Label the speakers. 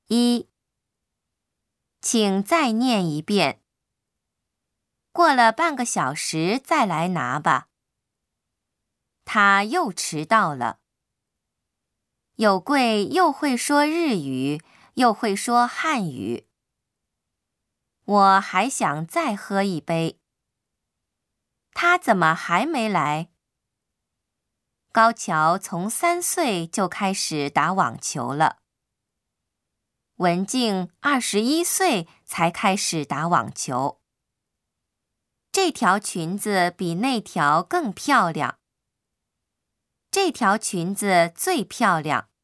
Speaker 1: 1，请再念一遍。过了半个小时再来拿吧。他又迟到了。有贵又会说日语，又会说汉语。我还想再喝一杯。他怎么还没来？高桥从3岁就开始打网球了。文静21岁才开始打网球。这条裙子比那条更漂亮。这条裙子最漂亮。